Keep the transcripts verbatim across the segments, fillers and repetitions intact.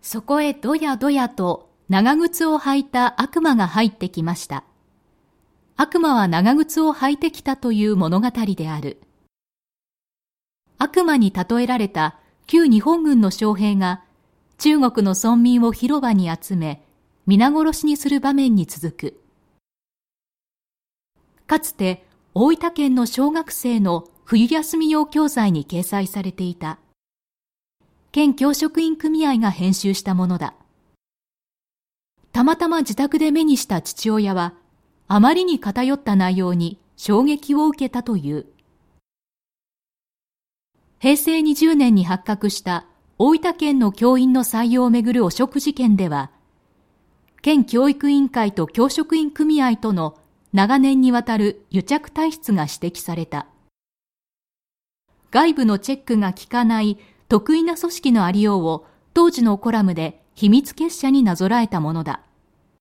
そこへどやどやと長靴を履いた悪魔が入ってきました。悪魔は長靴を履いてきたという物語である。悪魔に例えられた旧日本軍の将兵が中国の村民を広場に集め皆殺しにする場面に続く。かつて大分県の小学生の冬休み用教材に掲載されていた。県教職員組合が編集したものだ。たまたま自宅で目にした父親はあまりに偏った内容に衝撃を受けたという。へいせいにじゅうねんに発覚した大分県の教員の採用をめぐる汚職事件では、県教育委員会と教職員組合との長年にわたる癒着体質が指摘された。外部のチェックが効かない特異な組織のありようを当時のコラムで秘密結社になぞらえたものだ。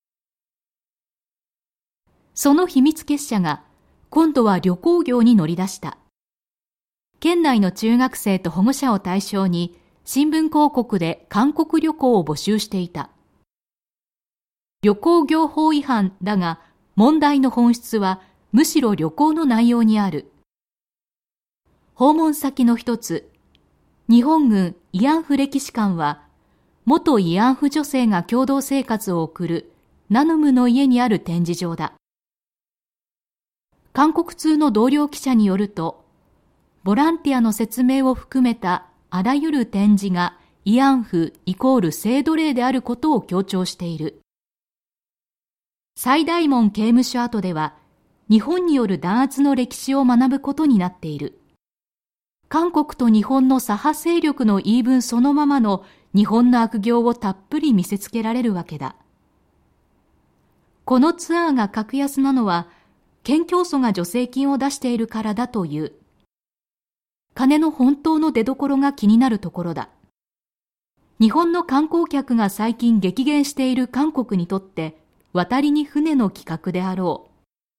その秘密結社が今度は旅行業に乗り出した。県内の中学生と保護者を対象に新聞広告で韓国旅行を募集していた。旅行業法違反だが、問題の本質はむしろ旅行の内容にある。訪問先の一つ、日本軍慰安婦歴史館は、元慰安婦女性が共同生活を送るナヌムの家にある展示場だ。韓国通の同僚記者によると、ボランティアの説明を含めたあらゆる展示が慰安婦イコール性奴隷であることを強調している。西大門刑務所跡では、日本による弾圧の歴史を学ぶことになっている。韓国と日本の左派勢力の言い分そのままの日本の悪行をたっぷり見せつけられるわけだ。このツアーが格安なのは、県教祖が助成金を出しているからだという。金の本当の出所が気になるところだ。日本の観光客が最近激減している韓国にとって、渡りに船の企画であろ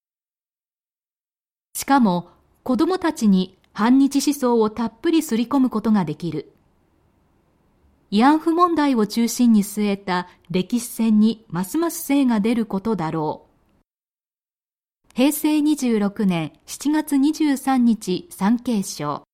う。しかも、子供たちに反日思想をたっぷりすり込むことができる。慰安婦問題を中心に据えた歴史戦にますます精が出ることだろう。へいせいにじゅうろくねんしちがつにじゅうさんにち産経省